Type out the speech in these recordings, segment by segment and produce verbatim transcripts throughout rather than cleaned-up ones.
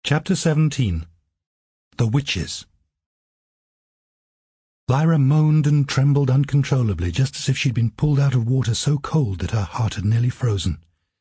Chapter seventeen. The Witches. Lyra moaned and trembled uncontrollably, just as if she'd been pulled out of water so cold that her heart had nearly frozen.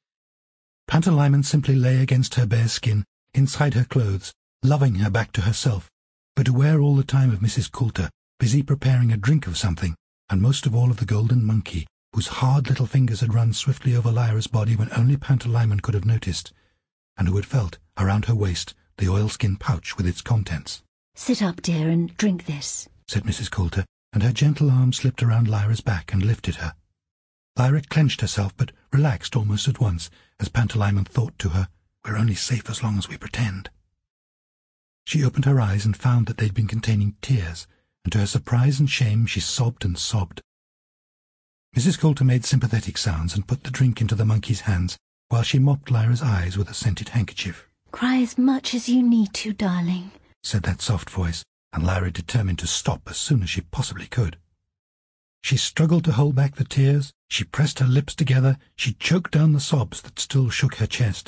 Pantalaimon simply lay against her bare skin, inside her clothes, loving her back to herself, but aware all the time of Missus Coulter, busy preparing a drink of something, and most of all of the golden monkey, whose hard little fingers had run swiftly over Lyra's body when only Pantalaimon could have noticed, and who had felt, around her waist, the oilskin pouch with its contents. "Sit up, dear, and drink this," said Missus Coulter, and her gentle arm slipped around Lyra's back and lifted her. Lyra clenched herself, but relaxed almost at once, as Pantalaimon thought to her, "We're only safe as long as we pretend." She opened her eyes and found that they'd been containing tears, and to her surprise and shame she sobbed and sobbed. Missus Coulter made sympathetic sounds and put the drink into the monkey's hands, while she mopped Lyra's eyes with a scented handkerchief. "Cry as much as you need to, darling," said that soft voice, and Lyra determined to stop as soon as she possibly could. She struggled to hold back the tears, she pressed her lips together, she choked down the sobs that still shook her chest.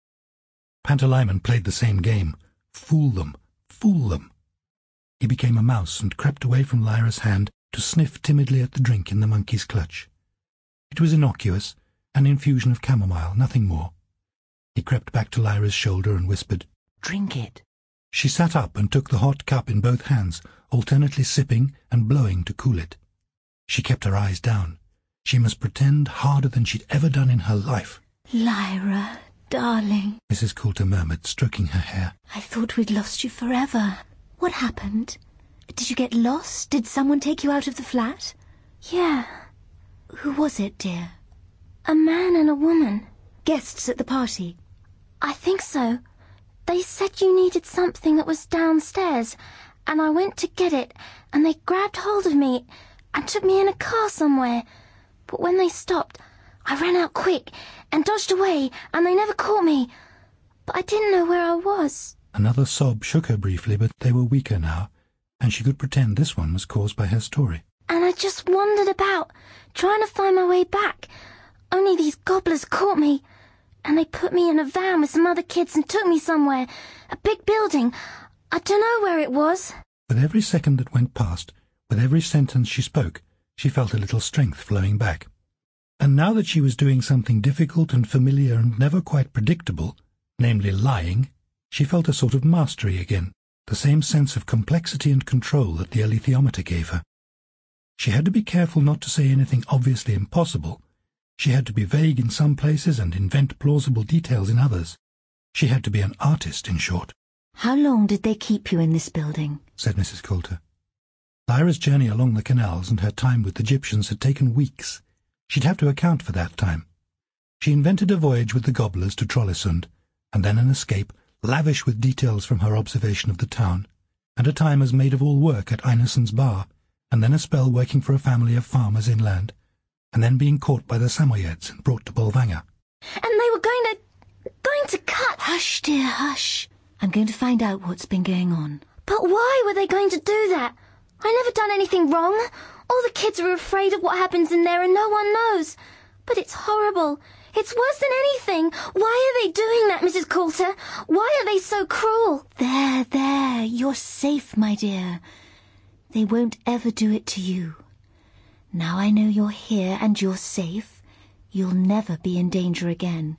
Pantalaimon played the same game. Fool them, fool them. He became a mouse and crept away from Lyra's hand to sniff timidly at the drink in the monkey's clutch. It was innocuous, an infusion of chamomile, nothing more. He crept back to Lyra's shoulder and whispered, "Drink it." She sat up and took the hot cup in both hands, alternately sipping and blowing to cool it. She kept her eyes down. She must pretend harder than she'd ever done in her life. "Lyra, darling," Missus Coulter murmured, stroking her hair. "I thought we'd lost you forever. What happened? Did you get lost? Did someone take you out of the flat?" "Yeah." "Who was it, dear?" "A man and a woman." "Guests at the party?" "I think so. They said you needed something that was downstairs, and I went to get it, and they grabbed hold of me and took me in a car somewhere. But when they stopped, I ran out quick and dodged away, and they never caught me. But I didn't know where I was." Another sob shook her briefly, but they were weaker now, and she could pretend this one was caused by her story. "And I just wandered about, trying to find my way back. Only these gobblers caught me, and they put me in a van with some other kids and took me somewhere. A big building. I don't know where it was." With every second that went past, with every sentence she spoke, she felt a little strength flowing back. And now that she was doing something difficult and familiar and never quite predictable, namely lying, she felt a sort of mastery again, the same sense of complexity and control that the alethiometer gave her. She had to be careful not to say anything obviously impossible. She had to be vague in some places and invent plausible details in others. She had to be an artist, in short. "How long did they keep you in this building?" said Missus Coulter. Lyra's journey along the canals and her time with the Gyptians had taken weeks. She'd have to account for that time. She invented a voyage with the gobblers to Trollesund, and then an escape, lavish with details from her observation of the town, and a time as maid-of-all-work at Einarsson's bar, and then a spell working for a family of farmers inland, and then being caught by the Samoyeds and brought to Bolvangar. "And they were going to... going to cut..." "Hush, dear, hush. I'm going to find out what's been going on." "But why were they going to do that? I never done anything wrong. All the kids are afraid of what happens in there and no one knows. But it's horrible. It's worse than anything. Why are they doing that, Missus Coulter? Why are they so cruel?" "There, there, you're safe, my dear. They won't ever do it to you. Now I know you're here and you're safe, you'll never be in danger again.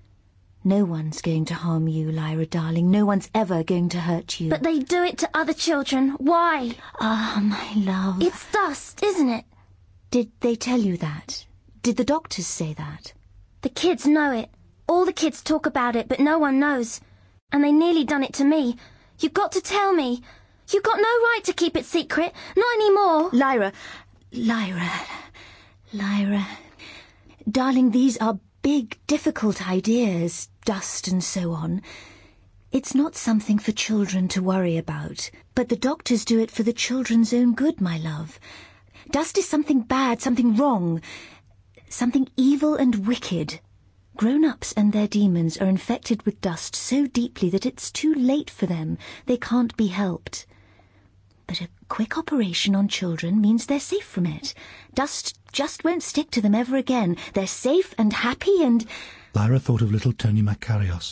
No one's going to harm you, Lyra, darling. No one's ever going to hurt you." "But they do it to other children. Why?" "Ah, my love." "It's dust, isn't it?" "Did they tell you that? Did the doctors say that?" "The kids know it. All the kids talk about it, but no one knows. And they nearly done it to me. You've got to tell me. You've got no right to keep it secret. Not anymore." "Lyra, Lyra, Lyra. Darling, these are big, difficult ideas, dust and so on. It's not something for children to worry about, but the doctors do it for the children's own good, my love. Dust is something bad, something wrong, something evil and wicked. Grown-ups and their demons are infected with dust so deeply that it's too late for them. They can't be helped. But a quick operation on children means they're safe from it. Dust just won't stick to them ever again. They're safe and happy and..." Lyra thought of little Tony Makarios.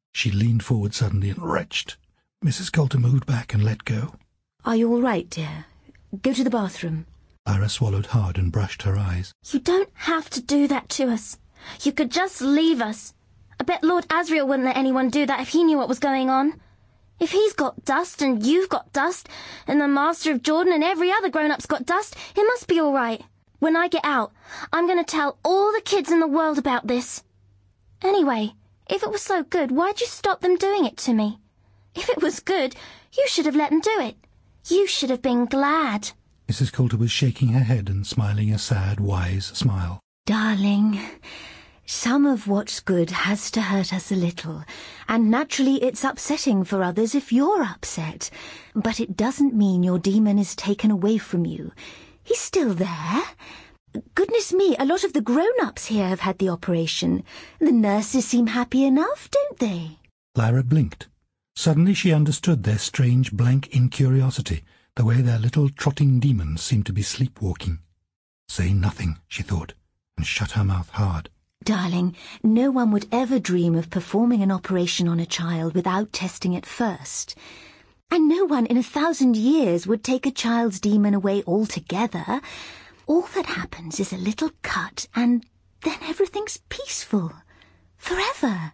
She leaned forward suddenly and retched. Missus Coulter moved back and let go. Are you all right, dear? Go to the bathroom. Lyra swallowed hard and brushed her eyes. You don't have to do that to us. You could just leave us. I bet Lord Asriel wouldn't let anyone do that if he knew what was going on. If he's got dust and you've got dust and the Master of Jordan and every other grown-up's got dust, it must be all right. When I get out, I'm going to tell all the kids in the world about this. Anyway, if it was so good, why'd you stop them doing it to me? If it was good, you should have let them do it. You should have been glad. Missus Coulter was shaking her head and smiling a sad, wise smile. Darling, some of what's good has to hurt us a little, and naturally it's upsetting for others if you're upset. But it doesn't mean your demon is taken away from you. He's still there. Goodness me, a lot of the grown-ups here have had the operation. The nurses seem happy enough, don't they? Lyra blinked. Suddenly she understood their strange blank incuriosity, the way their little trotting demons seemed to be sleepwalking. Say nothing, she thought, and shut her mouth hard. Darling, no one would ever dream of performing an operation on a child without testing it first. And no one in a thousand years would take a child's demon away altogether. All that happens is a little cut, and then everything's peaceful. Forever.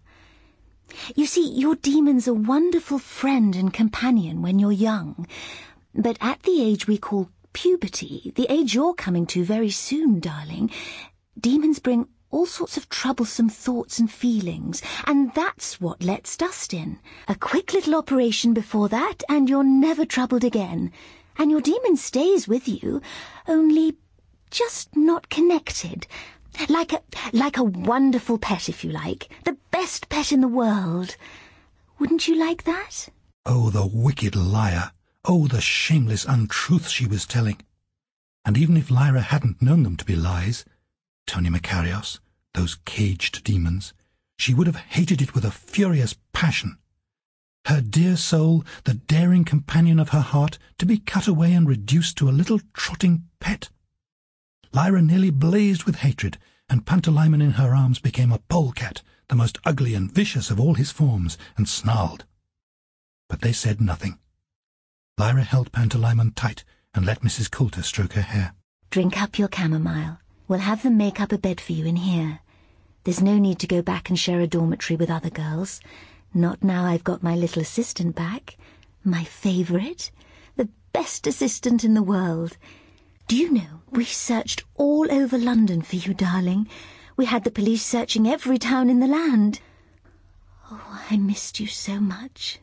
You see, your demon's a wonderful friend and companion when you're young. But at the age we call puberty, the age you're coming to very soon, darling, demons bring all sorts of troublesome thoughts and feelings, and that's what lets dust in. A quick little operation before that, and you're never troubled again. And your demon stays with you, only just not connected. Like a, like a wonderful pet, if you like. The best pet in the world. Wouldn't you like that? Oh, the wicked liar! Oh, the shameless untruths she was telling! And even if Lyra hadn't known them to be lies, Tony Makarios, those caged demons, she would have hated it with a furious passion. Her dear soul, the daring companion of her heart, to be cut away and reduced to a little trotting pet. Lyra nearly blazed with hatred, and Pantalaimon in her arms became a polecat, the most ugly and vicious of all his forms, and snarled. But they said nothing. Lyra held Pantalaimon tight and let Missus Coulter stroke her hair. Drink up your chamomile. We'll have them make up a bed for you in here. There's no need to go back and share a dormitory with other girls. Not now I've got my little assistant back. My favourite. The best assistant in the world. Do you know, we searched all over London for you, darling. We had the police searching every town in the land. Oh, I missed you so much.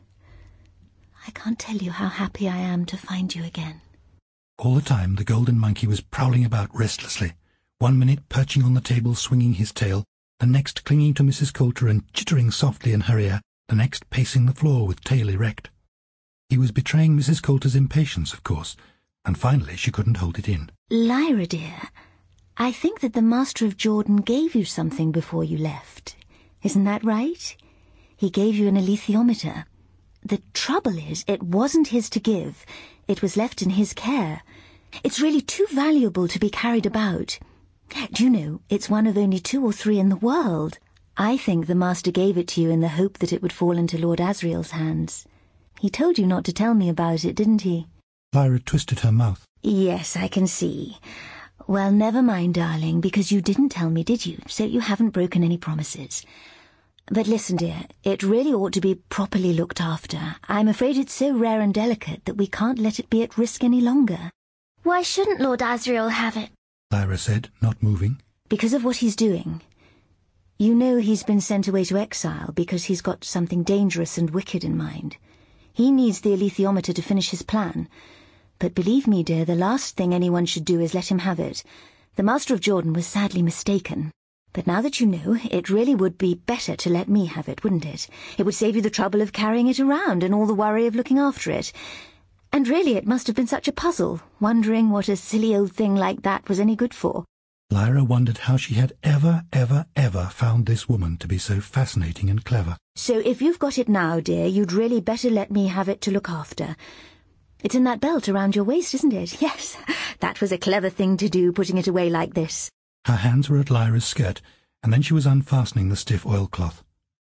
I can't tell you how happy I am to find you again. All the time the golden monkey was prowling about restlessly, one minute perching on the table swinging his tail, the next clinging to Missus Coulter and chittering softly in her ear, the next pacing the floor with tail erect. He was betraying Missus Coulter's impatience, of course, and finally she couldn't hold it in. Lyra, dear, I think that the Master of Jordan gave you something before you left. Isn't that right? He gave you an alethiometer. The trouble is, it wasn't his to give. It was left in his care. It's really too valuable to be carried about. Do you know, it's one of only two or three in the world. I think the Master gave it to you in the hope that it would fall into Lord Asriel's hands. He told you not to tell me about it, didn't he? Lyra twisted her mouth. Yes, I can see. Well, never mind, darling, because you didn't tell me, did you? So you haven't broken any promises. But listen, dear, it really ought to be properly looked after. I'm afraid it's so rare and delicate that we can't let it be at risk any longer. Why shouldn't Lord Asriel have it? Lyra said, not moving. Because of what he's doing. You know he's been sent away to exile because he's got something dangerous and wicked in mind. He needs the alethiometer to finish his plan. But believe me, dear, the last thing anyone should do is let him have it. The Master of Jordan was sadly mistaken. But now that you know, it really would be better to let me have it, wouldn't it? It would save you the trouble of carrying it around and all the worry of looking after it. And really it must have been such a puzzle, wondering what a silly old thing like that was any good for. Lyra wondered how she had ever, ever, ever found this woman to be so fascinating and clever. So if you've got it now, dear, you'd really better let me have it to look after. It's in that belt around your waist, isn't it? Yes, that was a clever thing to do, putting it away like this. Her hands were at Lyra's skirt, and then she was unfastening the stiff oilcloth.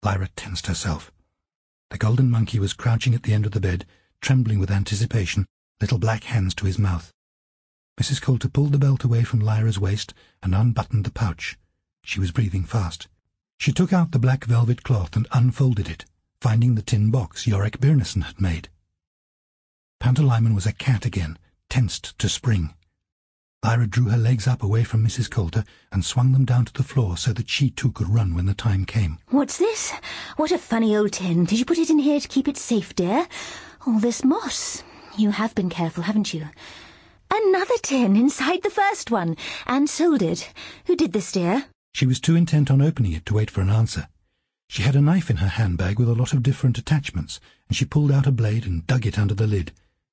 Lyra tensed herself. The golden monkey was crouching at the end of the bed, trembling with anticipation, little black hands to his mouth. Missus Coulter pulled the belt away from Lyra's waist and unbuttoned the pouch. She was breathing fast. She took out the black velvet cloth and unfolded it, finding the tin box Yorick Byrnison had made. Pantalaimon was a cat again, tensed to spring. Lyra drew her legs up away from Missus Coulter and swung them down to the floor so that she too could run when the time came. What's this? What a funny old tin. Did you put it in here to keep it safe, dear? All this moss. You have been careful, haven't you? Another tin inside the first one, and soldered. Who did this, dear? She was too intent on opening it to wait for an answer. She had a knife in her handbag with a lot of different attachments, and she pulled out a blade and dug it under the lid.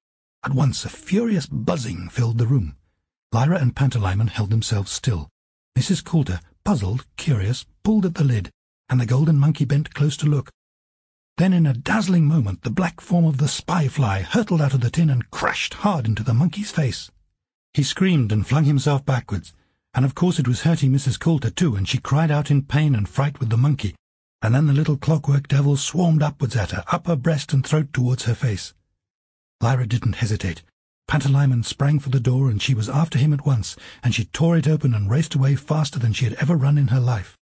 At once a furious buzzing filled the room. Lyra and Pantalaimon held themselves still. Missus Coulter, puzzled, curious, pulled at the lid, and the golden monkey bent close to look. Then in a dazzling moment the black form of the spy-fly hurtled out of the tin and crashed hard into the monkey's face. He screamed and flung himself backwards, and of course it was hurting Missus Coulter too, and she cried out in pain and fright with the monkey, and then the little clockwork devil swarmed upwards at her, up her breast and throat towards her face. Lyra didn't hesitate. Pantalaimon sprang for the door, and she was after him at once, and she tore it open and raced away faster than she had ever run in her life.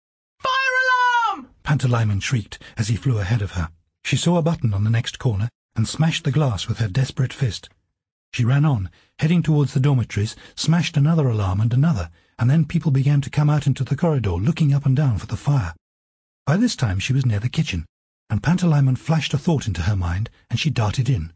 "Fire alarm!" Pantalaimon shrieked as he flew ahead of her. She saw a button on the next corner and smashed the glass with her desperate fist. She ran on, heading towards the dormitories, smashed another alarm and another, and then people began to come out into the corridor, looking up and down for the fire. By this time she was near the kitchen, and Pantalaimon flashed a thought into her mind, and she darted in.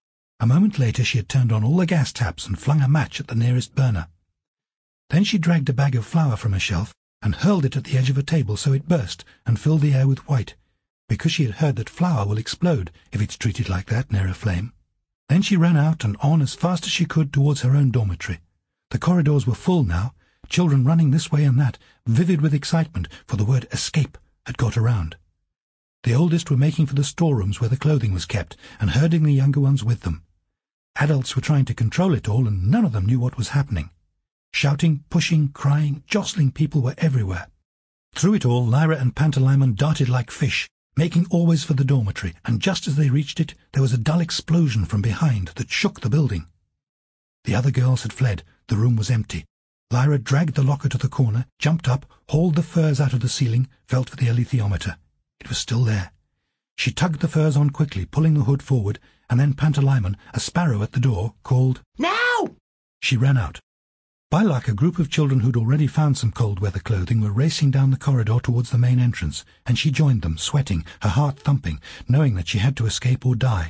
A moment later she had turned on all the gas taps and flung a match at the nearest burner. Then she dragged a bag of flour from a shelf and hurled it at the edge of a table so it burst and filled the air with white, because she had heard that flour will explode if it's treated like that near a flame. Then she ran out and on as fast as she could towards her own dormitory. The corridors were full now, children running this way and that, vivid with excitement, for the word escape had got around. The oldest were making for the storerooms where the clothing was kept, and herding the younger ones with them. Adults were trying to control it all, and none of them knew what was happening. Shouting, pushing, crying, jostling people were everywhere. Through it all Lyra and Pantalaimon darted like fish, making always for the dormitory, and just as they reached it there was a dull explosion from behind that shook the building. The other girls had fled. The room was empty. Lyra dragged the locker to the corner, jumped up, hauled the furs out of the ceiling, felt for the alethiometer. It was still there. She tugged the furs on quickly, pulling the hood forward, and then Pantalaimon, a sparrow at the door, called, "Now!" She ran out. By luck, a group of children who'd already found some cold-weather clothing were racing down the corridor towards the main entrance, and she joined them, sweating, her heart thumping, knowing that she had to escape or die.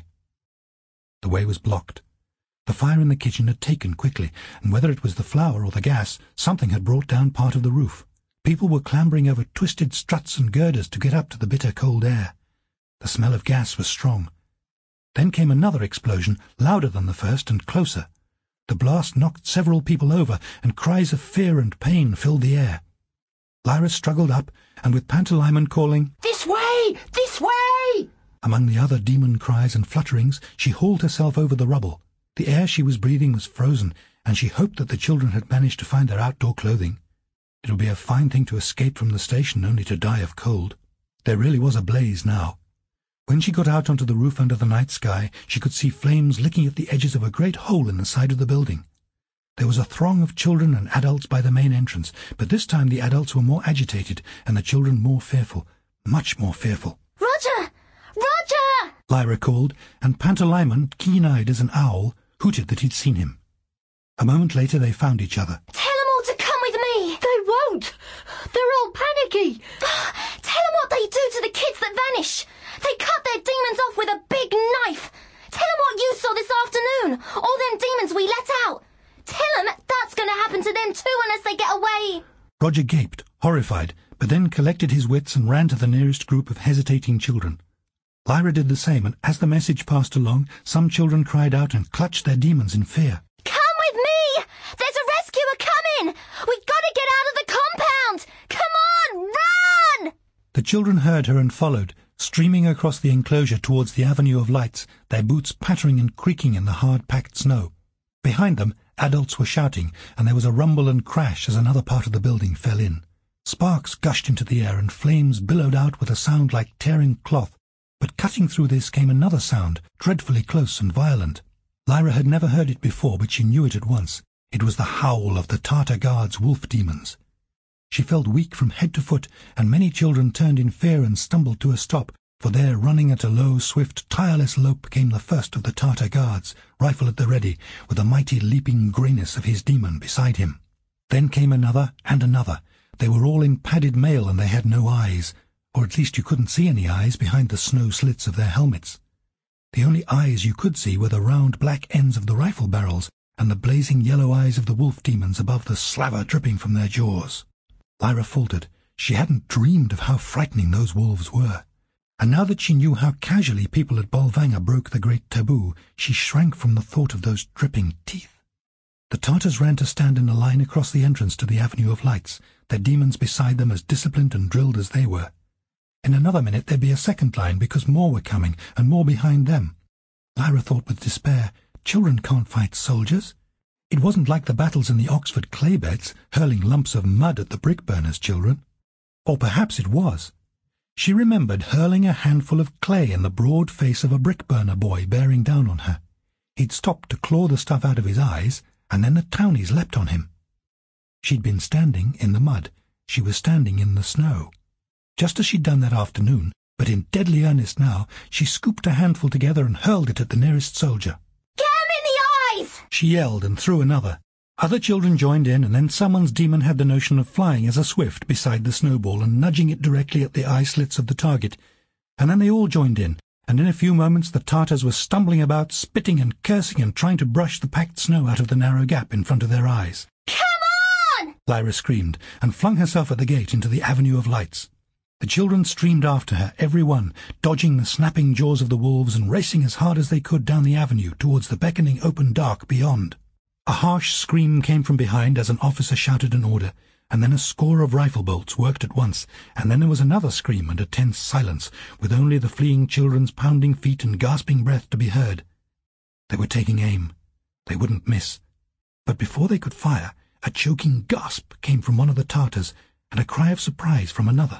The way was blocked. The fire in the kitchen had taken quickly, and whether it was the flour or the gas, something had brought down part of the roof. People were clambering over twisted struts and girders to get up to the bitter cold air. The smell of gas was strong. Then came another explosion, louder than the first and closer. The blast knocked several people over, and cries of fear and pain filled the air. Lyra struggled up, and with Pantalaimon calling, "This way! This way!" among the other demon cries and flutterings, she hauled herself over the rubble. The air she was breathing was frozen, and she hoped that the children had managed to find their outdoor clothing. It would be a fine thing to escape from the station only to die of cold. There really was a blaze now. When she got out onto the roof under the night sky, she could see flames licking at the edges of a great hole in the side of the building. There was a throng of children and adults by the main entrance, but this time the adults were more agitated and the children more fearful, much more fearful. "Roger! Roger!" Lyra called, and Pantalaimon, keen-eyed as an owl, hooted that he'd seen him. A moment later they found each other. "Tell them all to come with me!" "They won't! They're all panicky!" "Tell them what they do to the kids that vanish! They cut their demons off with a big knife! Tell them what you saw this afternoon! All them demons we let out! Tell them that's going to happen to them too unless they get away!" Roger gaped, horrified, but then collected his wits and ran to the nearest group of hesitating children. Lyra did the same, and as the message passed along, some children cried out and clutched their demons in fear. "Come with me! There's a rescuer coming! We've got to get out of the compound! Come on, run!" The children heard her and followed, streaming across the enclosure towards the avenue of lights, their boots pattering and creaking in the hard-packed snow. Behind them, adults were shouting, and there was a rumble and crash as another part of the building fell in. Sparks gushed into the air and flames billowed out with a sound like tearing cloth, but cutting through this came another sound, dreadfully close and violent. Lyra had never heard it before, but she knew it at once. It was the howl of the Tartar Guard's wolf demons. She felt weak from head to foot, and many children turned in fear and stumbled to a stop, for there, running at a low, swift, tireless lope, came the first of the Tartar Guards, rifle at the ready, with the mighty leaping greyness of his demon beside him. Then came another and another. They were all in padded mail, and they had no eyes, or at least you couldn't see any eyes behind the snow slits of their helmets. The only eyes you could see were the round black ends of the rifle barrels, and the blazing yellow eyes of the wolf demons above the slaver dripping from their jaws. Lyra faltered. She hadn't dreamed of how frightening those wolves were. And now that she knew how casually people at Bolvangar broke the great taboo, she shrank from the thought of those dripping teeth. The Tartars ran to stand in a line across the entrance to the Avenue of Lights, their demons beside them as disciplined and drilled as they were. In another minute there'd be a second line, because more were coming, and more behind them. Lyra thought with despair, children can't fight soldiers. It wasn't like the battles in the Oxford clay beds, hurling lumps of mud at the brick-burners' children. Or perhaps it was. She remembered hurling a handful of clay in the broad face of a brick-burner boy bearing down on her. He'd stopped to claw the stuff out of his eyes, and then the townies leapt on him. She'd been standing in the mud. She was standing in the snow. Just as she'd done that afternoon, but in deadly earnest now, she scooped a handful together and hurled it at the nearest soldier. Get him in the eyes! She yelled and threw another. Other children joined in, and then someone's demon had the notion of flying as a swift beside the snowball and nudging it directly at the eye slits of the target. And then they all joined in, and in a few moments the Tartars were stumbling about, spitting and cursing and trying to brush the packed snow out of the narrow gap in front of their eyes. Come on! Lyra screamed, and flung herself at the gate into the Avenue of Lights. The children streamed after her, every one, dodging the snapping jaws of the wolves and racing as hard as they could down the avenue towards the beckoning open dark beyond. A harsh scream came from behind as an officer shouted an order, and then a score of rifle bolts worked at once, and then there was another scream and a tense silence, with only the fleeing children's pounding feet and gasping breath to be heard. They were taking aim. They wouldn't miss. But before they could fire, a choking gasp came from one of the Tartars, and a cry of surprise from another.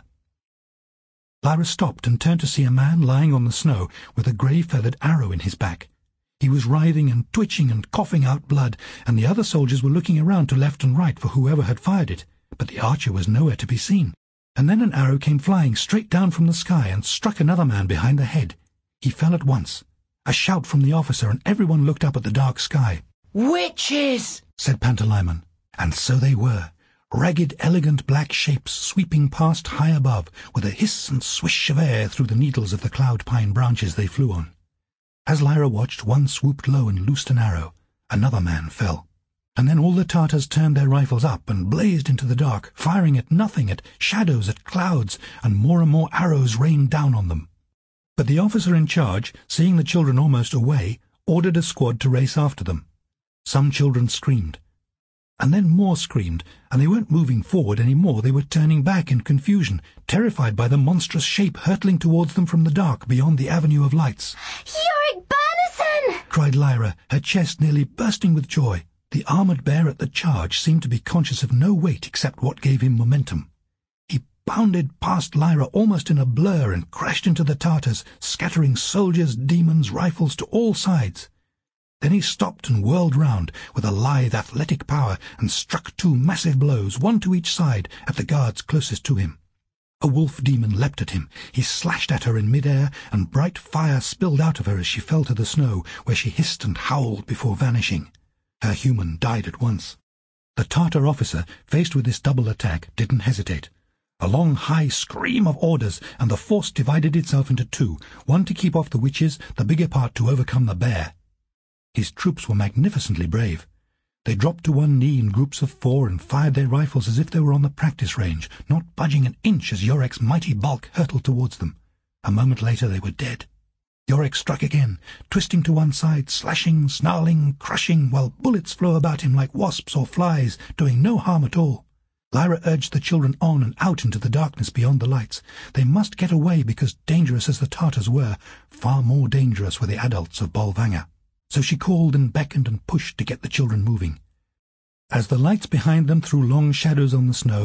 Lyra stopped and turned to see a man lying on the snow with a grey-feathered arrow in his back. He was writhing and twitching and coughing out blood, and the other soldiers were looking around to left and right for whoever had fired it, but the archer was nowhere to be seen. And then an arrow came flying straight down from the sky and struck another man behind the head. He fell at once. A shout from the officer, and everyone looked up at the dark sky. "Witches!" said Pantalaimon. And so they were. Ragged, elegant black shapes sweeping past high above, with a hiss and swish of air through the needles of the cloud-pine branches they flew on. As Lyra watched, one swooped low and loosed an arrow. Another man fell. And then all the Tartars turned their rifles up and blazed into the dark, firing at nothing, at shadows, at clouds, and more and more arrows rained down on them. But the officer in charge, seeing the children almost away, ordered a squad to race after them. Some children screamed. And then more screamed, and they weren't moving forward any more. They were turning back in confusion, terrified by the monstrous shape hurtling towards them from the dark beyond the Avenue of Lights. Yorick Bernison! Cried Lyra, her chest nearly bursting with joy. The armoured bear at the charge seemed to be conscious of no weight except what gave him momentum. He bounded past Lyra almost in a blur and crashed into the Tartars, scattering soldiers, demons, rifles to all sides. Then he stopped and whirled round with a lithe athletic power and struck two massive blows, one to each side, at the guards closest to him. A wolf demon leapt at him. He slashed at her in mid-air, and bright fire spilled out of her as she fell to the snow, where she hissed and howled before vanishing. Her human died at once. The Tartar officer, faced with this double attack, didn't hesitate. A long, high scream of orders, and the force divided itself into two, one to keep off the witches, the bigger part to overcome the bear. His troops were magnificently brave. They dropped to one knee in groups of four and fired their rifles as if they were on the practice range, not budging an inch as Yorick's mighty bulk hurtled towards them. A moment later they were dead. Yorick struck again, twisting to one side, slashing, snarling, crushing, while bullets flew about him like wasps or flies, doing no harm at all. Lyra urged the children on and out into the darkness beyond the lights. They must get away because, dangerous as the Tartars were, far more dangerous were the adults of Bolvangar. So she called and beckoned and pushed to get the children moving. As the lights behind them threw long shadows on the snow,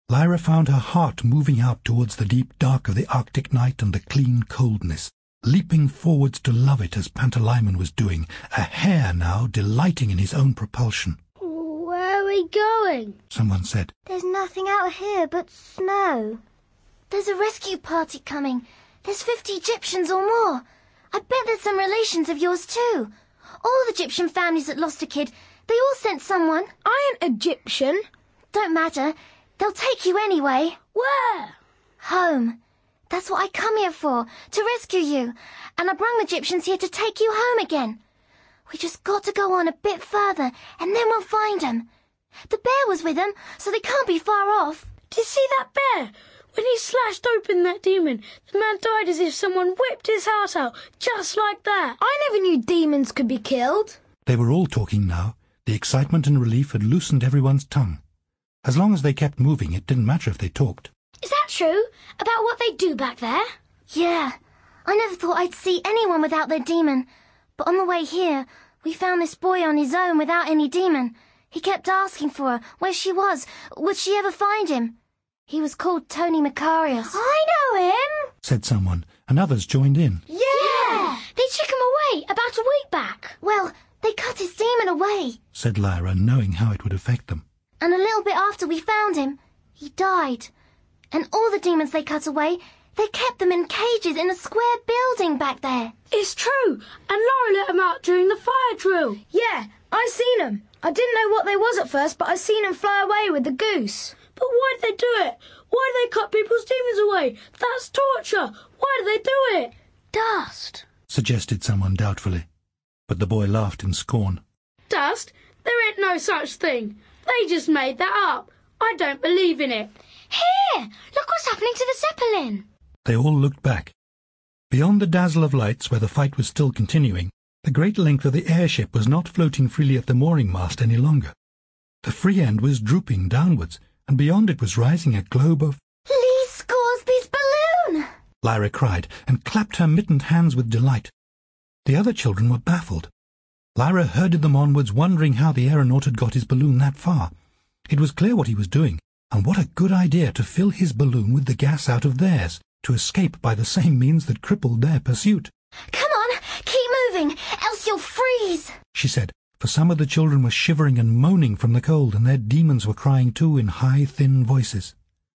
Lyra found her heart moving out towards the deep dark of the Arctic night and the clean coldness, leaping forwards to love it as Pantalaimon was doing, a hare now delighting in his own propulsion. Where are we going? Someone said. There's nothing out here but snow. There's a rescue party coming. There's fifty Egyptians or more. I bet there's some relations of yours too. All the Egyptian families that lost a kid, they all sent someone. I ain't Egyptian. Don't matter. They'll take you anyway. Where? Home. That's what I come here for, to rescue you. And I brung the Egyptians here to take you home again. We just got to go on a bit further, and then we'll find them. The bear was with them, so they can't be far off. Did you see that bear? When he slashed open that demon, the man died as if someone whipped his heart out, just like that. I never knew demons could be killed. They were all talking now. The excitement and relief had loosened everyone's tongue. As long as they kept moving, it didn't matter if they talked. Is that true? About what they do back there? Yeah. I never thought I'd see anyone without their demon. But on the way here, we found this boy on his own without any demon. He kept asking for her, where she was. Would she ever find him? He was called Tony Macarius. I know him, said someone, and others joined in. Yeah! yeah. They took him away about a week back. Well, they cut his demon away, said Lyra, knowing how it would affect them. And a little bit after we found him, he died. And all the demons they cut away, they kept them in cages in a square building back there. It's true, and Laura let them out during the fire drill. Yeah, I seen them. I didn't know what they was at first, but I seen them fly away with the goose. But why'd they do it? Why did they cut people's demons away? That's torture. Why did they do it? Dust, suggested someone doubtfully. But the boy laughed in scorn. Dust? There ain't no such thing. They just made that up. I don't believe in it. Here! Look what's happening to the Zeppelin. They all looked back. Beyond the dazzle of lights where the fight was still continuing, the great length of the airship was not floating freely at the mooring mast any longer. The free end was drooping downwards, and beyond it was rising a globe of... Lee Scoresby's balloon! Lyra cried, and clapped her mittened hands with delight. The other children were baffled. Lyra herded them onwards, wondering how the aeronaut had got his balloon that far. It was clear what he was doing, and what a good idea to fill his balloon with the gas out of theirs, to escape by the same means that crippled their pursuit. Come on, keep moving, else you'll freeze, she said, for some of the children were shivering and moaning from the cold, and their demons were crying too in high, thin voices.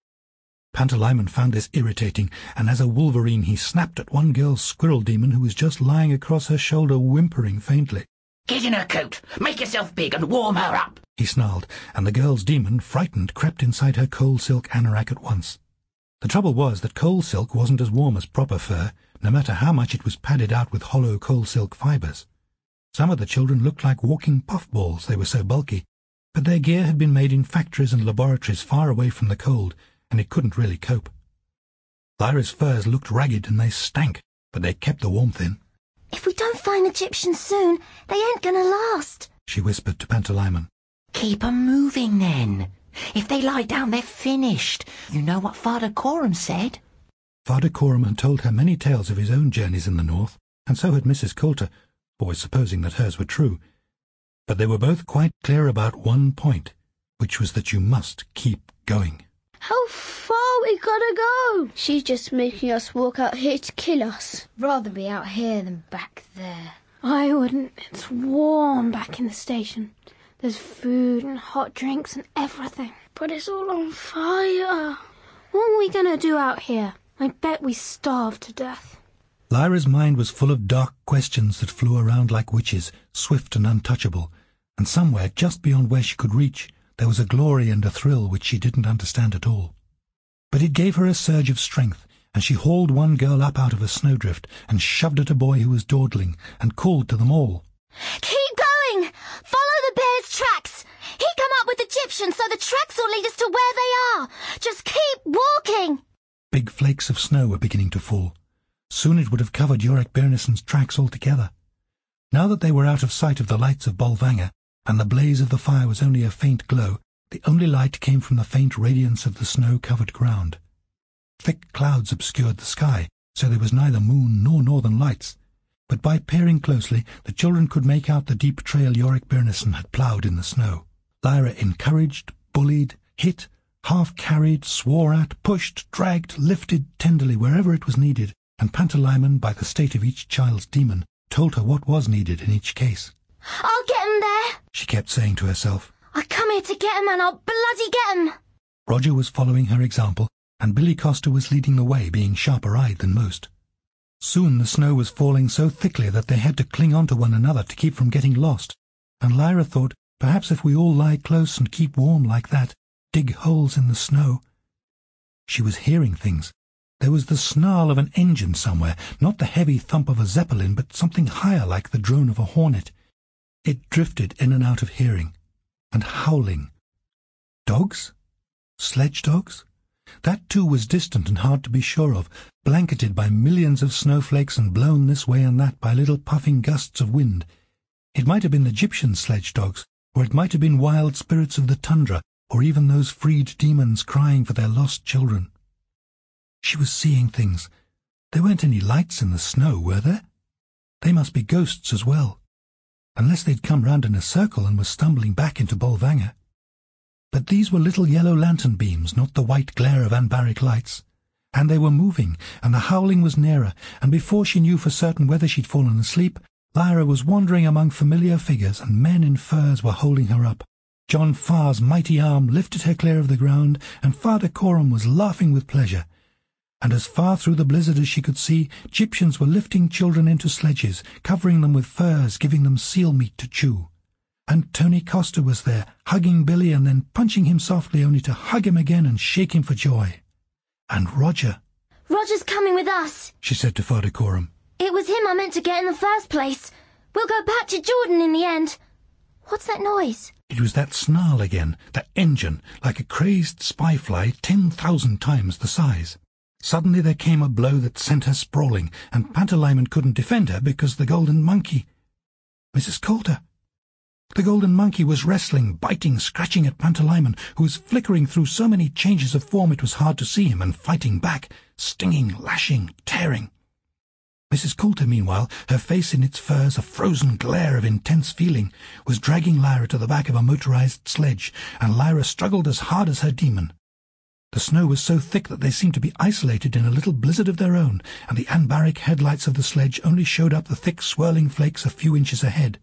Pantalaimon found this irritating, and as a wolverine he snapped at one girl's squirrel demon who was just lying across her shoulder whimpering faintly. Get in her coat, make yourself big and warm her up, he snarled, and the girl's demon, frightened, crept inside her coal silk anorak at once. The trouble was that coal silk wasn't as warm as proper fur, no matter how much it was padded out with hollow coal silk fibres. Some of the children looked like walking puffballs, they were so bulky, but their gear had been made in factories and laboratories far away from the cold, and it couldn't really cope. Lyra's furs looked ragged and they stank, but they kept the warmth in. If we don't find the Egyptians soon, they ain't gonna last, she whispered to Pantalaimon. Keep 'em moving, then. If they lie down, they're finished. You know what Father Coram said? Father Coram had told her many tales of his own journeys in the north, and so had Missus Coulter, always supposing that hers were true. But they were both quite clear about one point, which was that you must keep going. How far we gotta go? She's just making us walk out here to kill us. Rather be out here than back there. I wouldn't. It's warm back in the station. There's food and hot drinks and everything. But it's all on fire. What are we gonna do out here? I bet we starve to death. Lyra's mind was full of dark questions that flew around like witches, swift and untouchable, and somewhere just beyond where she could reach, there was a glory and a thrill which she didn't understand at all. But it gave her a surge of strength, and she hauled one girl up out of a snowdrift and shoved at a boy who was dawdling, and called to them all. Keep going! Follow the bear's tracks! He come up with Egyptians, so the tracks will lead us to where they are! Just keep walking! Big flakes of snow were beginning to fall. Soon it would have covered Yorick Byrnison's tracks altogether. Now that they were out of sight of the lights of Bolvangar, and the blaze of the fire was only a faint glow, the only light came from the faint radiance of the snow-covered ground. Thick clouds obscured the sky, so there was neither moon nor northern lights, but by peering closely the children could make out the deep trail Yorick Byrnison had ploughed in the snow. Lyra encouraged, bullied, hit, half-carried, swore at, pushed, dragged, lifted tenderly wherever it was needed, and Pantalaimon, by the state of each child's demon, told her what was needed in each case. I'll get 'em there, she kept saying to herself. I come here to get 'em and I'll bloody get 'em. Roger was following her example, and Billy Costa was leading the way, being sharper-eyed than most. Soon the snow was falling so thickly that they had to cling on to one another to keep from getting lost, and Lyra thought, perhaps if we all lie close and keep warm like that, dig holes in the snow. She was hearing things. There was the snarl of an engine somewhere, not the heavy thump of a zeppelin, but something higher like the drone of a hornet. It drifted in and out of hearing. And howling. Dogs? Sledge dogs? That too was distant and hard to be sure of, blanketed by millions of snowflakes and blown this way and that by little puffing gusts of wind. It might have been Egyptian sledge dogs, or it might have been wild spirits of the tundra, or even those freed demons crying for their lost children. She was seeing things. There weren't any lights in the snow, were there? They must be ghosts as well, unless they'd come round in a circle and were stumbling back into Bolvangar. But these were little yellow lantern beams, not the white glare of anbaric lights. And they were moving, and the howling was nearer, and before she knew for certain whether she'd fallen asleep, Lyra was wandering among familiar figures, and men in furs were holding her up. John Farr's mighty arm lifted her clear of the ground, and Father Coram was laughing with pleasure. And as far through the blizzard as she could see, Gyptians were lifting children into sledges, covering them with furs, giving them seal meat to chew. And Tony Costa was there, hugging Billy and then punching him softly, only to hug him again and shake him for joy. And Roger. Roger's coming with us, she said to Father Coram. It was him I meant to get in the first place. We'll go back to Jordan in the end. What's that noise? It was that snarl again, that engine, like a crazed spy-fly ten thousand times the size. Suddenly there came a blow that sent her sprawling, and Pantalaimon couldn't defend her because the golden monkey... Missus Coulter! The golden monkey was wrestling, biting, scratching at Pantalaimon, who was flickering through so many changes of form it was hard to see him, and fighting back, stinging, lashing, tearing. Missus Coulter, meanwhile, her face in its furs a frozen glare of intense feeling, was dragging Lyra to the back of a motorized sledge, and Lyra struggled as hard as her demon. The snow was so thick that they seemed to be isolated in a little blizzard of their own, and the anbaric headlights of the sledge only showed up the thick swirling flakes a few inches ahead.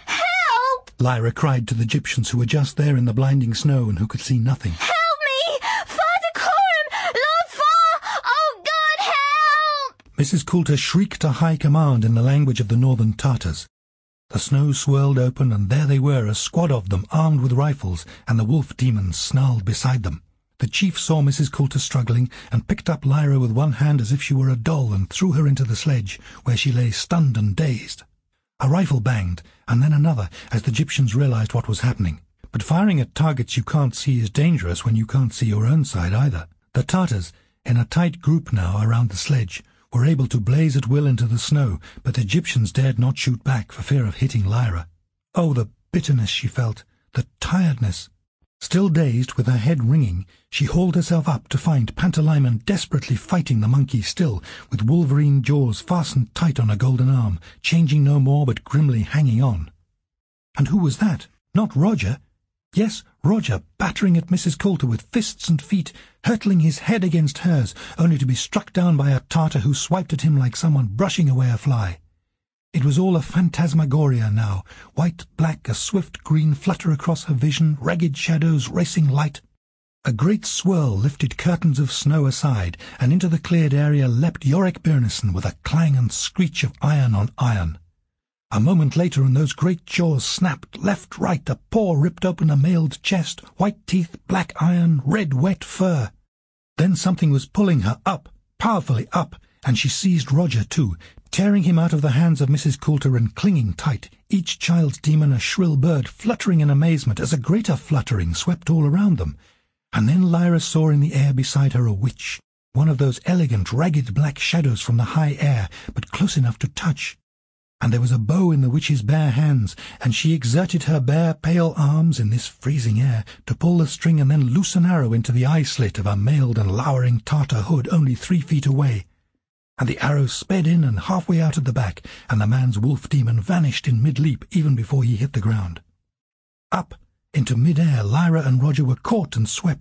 Help! Lyra cried to the Gyptians who were just there in the blinding snow and who could see nothing. Help me! Father Coram! Lord Farr! Oh, God, help! Missus Coulter shrieked a high command in the language of the northern Tartars. The snow swirled open, and there they were, a squad of them, armed with rifles, and the wolf demons snarled beside them. The chief saw Missus Coulter struggling, and picked up Lyra with one hand as if she were a doll, and threw her into the sledge, where she lay stunned and dazed. A rifle banged, and then another, as the Gyptians realized what was happening. But firing at targets you can't see is dangerous when you can't see your own side either. The Tartars, in a tight group now around the sledge, were able to blaze at will into the snow, but the Gyptians dared not shoot back for fear of hitting Lyra. Oh, the bitterness she felt, the tiredness. Still dazed, with her head ringing, she hauled herself up to find Pantalaimon desperately fighting the monkey still, with wolverine jaws fastened tight on a golden arm, changing no more but grimly hanging on. And who was that? Not Roger? Yes, Roger, battering at Missus Coulter with fists and feet, hurtling his head against hers, only to be struck down by a Tartar who swiped at him like someone brushing away a fly. It was all a phantasmagoria now, white, black, a swift green flutter across her vision, ragged shadows, racing light. A great swirl lifted curtains of snow aside, and into the cleared area leapt Yorick Byrnison with a clang and screech of iron on iron. A moment later, and those great jaws snapped left, right, a paw ripped open a mailed chest, white teeth, black iron, red, wet fur. Then something was pulling her up, powerfully up, and she seized Roger too, tearing him out of the hands of Missus Coulter and clinging tight, each child's demon a shrill bird fluttering in amazement as a greater fluttering swept all around them. And then Lyra saw in the air beside her a witch, one of those elegant, ragged black shadows from the high air, but close enough to touch. And there was a bow in the witch's bare hands, and she exerted her bare, pale arms in this freezing air to pull the string and then loose an arrow into the eye-slit of a mailed and lowering Tartar hood only three feet away. And the arrow sped in and halfway out at the back, and the man's wolf-demon vanished in mid-leap even before he hit the ground. Up, into mid-air, Lyra and Roger were caught and swept,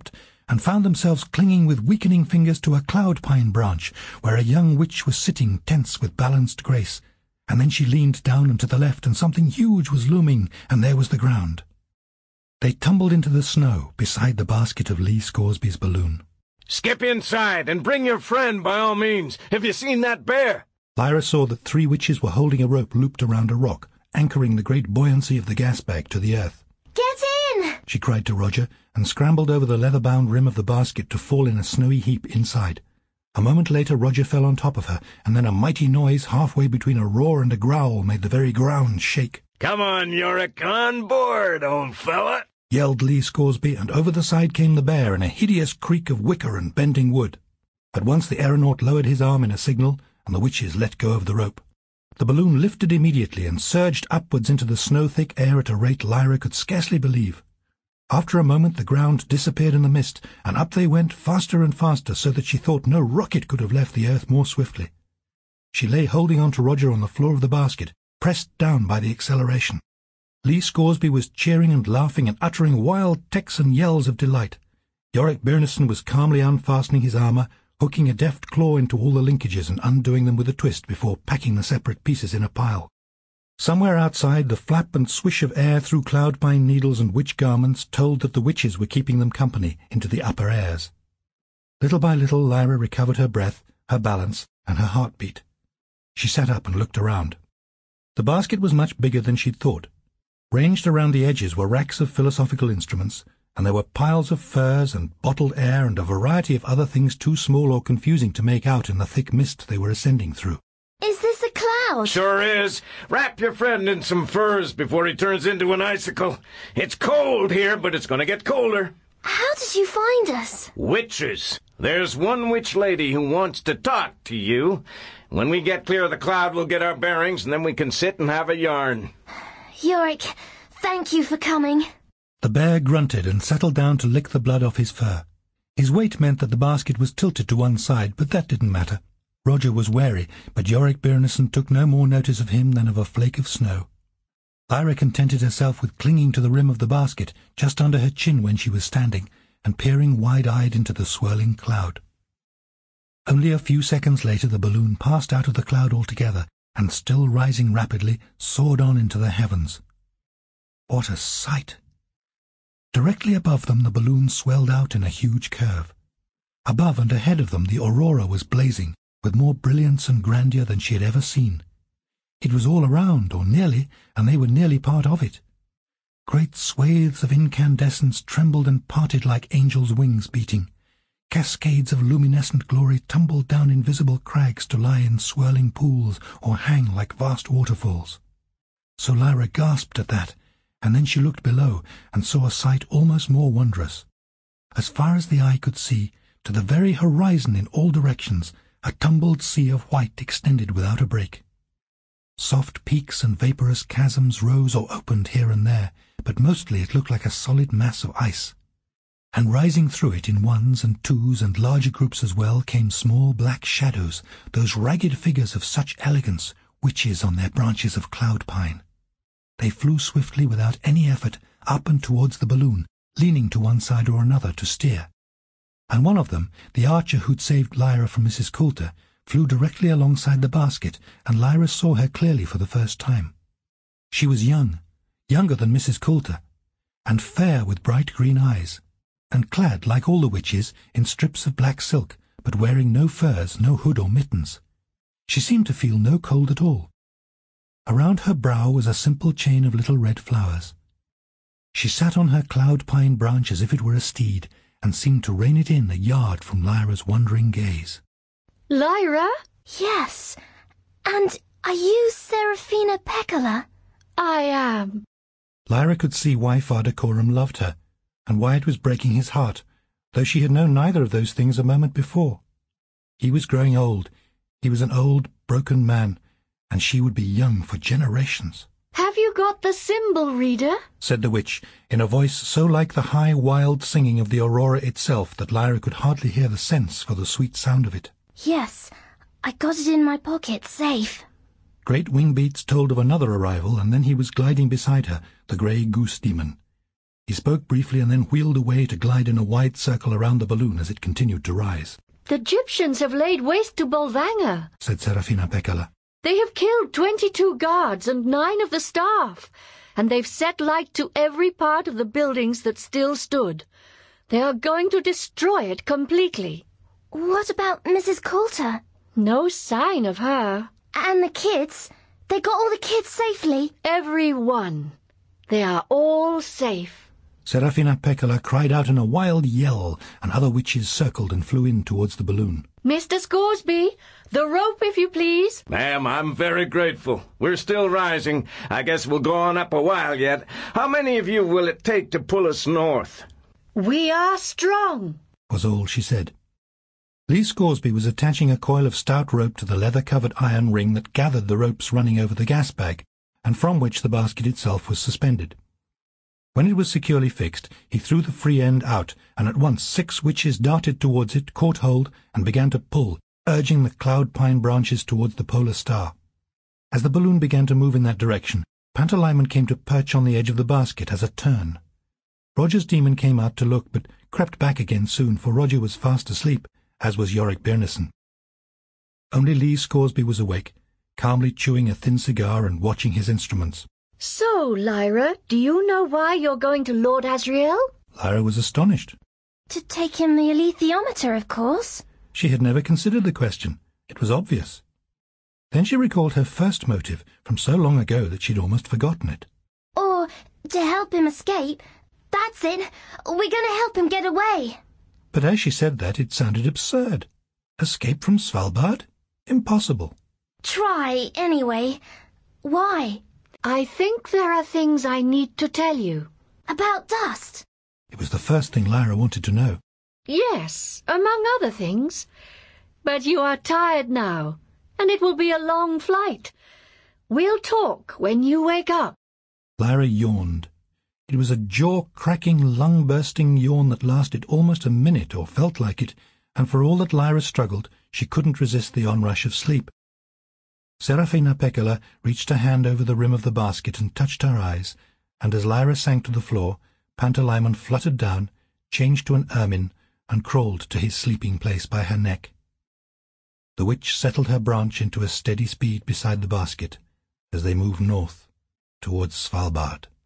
and found themselves clinging with weakening fingers to a cloud pine branch, where a young witch was sitting tense with balanced grace. And then she leaned down and to the left, and something huge was looming, and there was the ground. They tumbled into the snow beside the basket of Lee Scoresby's balloon. "Skip inside and bring your friend by all means. Have you seen that bear?" Lyra saw that three witches were holding a rope looped around a rock, anchoring the great buoyancy of the gas bag to the earth. Get in! She cried to Roger, and scrambled over the leather-bound rim of the basket to fall in a snowy heap inside. A moment later Roger fell on top of her, and then a mighty noise halfway between a roar and a growl made the very ground shake. "Come on, Yorick, on board, old fella!" yelled Lee Scoresby, and over the side came the bear in a hideous creak of wicker and bending wood. At once the aeronaut lowered his arm in a signal, and the witches let go of the rope. The balloon lifted immediately and surged upwards into the snow-thick air at a rate Lyra could scarcely believe. After a moment the ground disappeared in the mist, and up they went faster and faster, so that she thought no rocket could have left the earth more swiftly. She lay holding on to Roger on the floor of the basket, pressed down by the acceleration. Lee Scoresby was cheering and laughing and uttering wild Texan yells of delight. Yorick Byrnison was calmly unfastening his armour, hooking a deft claw into all the linkages and undoing them with a twist before packing the separate pieces in a pile. Somewhere outside, the flap and swish of air through cloud pine needles and witch garments told that the witches were keeping them company into the upper airs. Little by little Lyra recovered her breath, her balance, and her heartbeat. She sat up and looked around. The basket was much bigger than she'd thought. Ranged around the edges were racks of philosophical instruments, and there were piles of furs and bottled air and a variety of other things too small or confusing to make out in the thick mist they were ascending through. Is this a cloud? "Sure is. Wrap your friend in some furs before he turns into an icicle. It's cold here, but it's going to get colder." How did you find us? "Witches. There's one witch lady who wants to talk to you. When we get clear of the cloud, we'll get our bearings, and then we can sit and have a yarn." Yorick, thank you for coming. The bear grunted and settled down to lick the blood off his fur. His weight meant that the basket was tilted to one side, but that didn't matter. Roger was wary, but Yorick Byrnison took no more notice of him than of a flake of snow. Lyra contented herself with clinging to the rim of the basket, just under her chin when she was standing, and peering wide-eyed into the swirling cloud. Only a few seconds later the balloon passed out of the cloud altogether, and still rising rapidly, soared on into the heavens. What a sight! Directly above them the balloon swelled out in a huge curve. Above and ahead of them the aurora was blazing, with more brilliance and grandeur than she had ever seen. It was all around, or nearly, and they were nearly part of it. Great swathes of incandescence trembled and parted like angels' wings beating. Cascades of luminescent glory tumbled down invisible crags to lie in swirling pools or hang like vast waterfalls. So Lyra gasped at that, and then she looked below and saw a sight almost more wondrous. As far as the eye could see, to the very horizon in all directions, a tumbled sea of white extended without a break. Soft peaks and vaporous chasms rose or opened here and there, but mostly it looked like a solid mass of ice. And rising through it in ones and twos and larger groups as well came small black shadows, those ragged figures of such elegance, witches on their branches of cloud pine. They flew swiftly without any effort up and towards the balloon, leaning to one side or another to steer. And one of them, the archer who'd saved Lyra from Missus Coulter, flew directly alongside the basket, and Lyra saw her clearly for the first time. She was young, younger than Missus Coulter, and fair with bright green eyes, and clad, like all the witches, in strips of black silk, but wearing no furs, no hood or mittens. She seemed to feel no cold at all. Around her brow was a simple chain of little red flowers. She sat on her cloud pine branch as if it were a steed, and seemed to rein it in a yard from Lyra's wondering gaze. Lyra? Yes. And are you Seraphina Pekkala? I am. Lyra could see why Father Coram loved her, and why it was breaking his heart, though she had known neither of those things a moment before. He was growing old. He was an old, broken man, and she would be young for generations. Have you got the symbol reader? Said the witch, in a voice so like the high, wild singing of the aurora itself that Lyra could hardly hear the sense for the sweet sound of it. Yes, I got it in my pocket, safe. Great wing beats told of another arrival, and then he was gliding beside her, the grey goose demon. He spoke briefly and then wheeled away to glide in a wide circle around the balloon as it continued to rise. The Egyptians have laid waste to Bolvangar, said Serafina Pekkala. They have killed twenty-two guards and nine of the staff, and they've set light to every part of the buildings that still stood. They are going to destroy it completely. What about Missus Coulter? No sign of her. And the kids? They got all the kids safely? Every one. They are all safe. Serafina Pekkala cried out in a wild yell, and other witches circled and flew in towards the balloon. Mister Scoresby, the rope, if you please. Ma'am, I'm very grateful. We're still rising. I guess we'll go on up a while yet. How many of you will it take to pull us north? We are strong, was all she said. Lee Scoresby was attaching a coil of stout rope to the leather-covered iron ring that gathered the ropes running over the gas bag, and from which the basket itself was suspended. When it was securely fixed, he threw the free end out, and at once six witches darted towards it, caught hold, and began to pull, urging the cloud pine branches towards the polar star. As the balloon began to move in that direction, Pantalaimon came to perch on the edge of the basket as a turn. Roger's demon came out to look, but crept back again soon, for Roger was fast asleep, as was Yorick Byrnison. Only Lee Scoresby was awake, calmly chewing a thin cigar and watching his instruments. So, Lyra, do you know why you're going to Lord Asriel? Lyra was astonished. To take him the alethiometer, of course. She had never considered the question. It was obvious. Then she recalled her first motive from so long ago that she'd almost forgotten it. Or to help him escape. That's it. We're going to help him get away. But as she said that, it sounded absurd. Escape from Svalbard? Impossible. Try, anyway. Why? I think there are things I need to tell you. About dust? It was the first thing Lyra wanted to know. Yes, among other things. But you are tired now, and it will be a long flight. We'll talk when you wake up. Lyra yawned. It was a jaw-cracking, lung-bursting yawn that lasted almost a minute, or felt like it, and for all that Lyra struggled, she couldn't resist the onrush of sleep. Serafina Pekkala reached a hand over the rim of the basket and touched her eyes, and as Lyra sank to the floor, Pantalaimon fluttered down, changed to an ermine, and crawled to his sleeping place by her neck. The witch settled her branch into a steady speed beside the basket as they moved north towards Svalbard.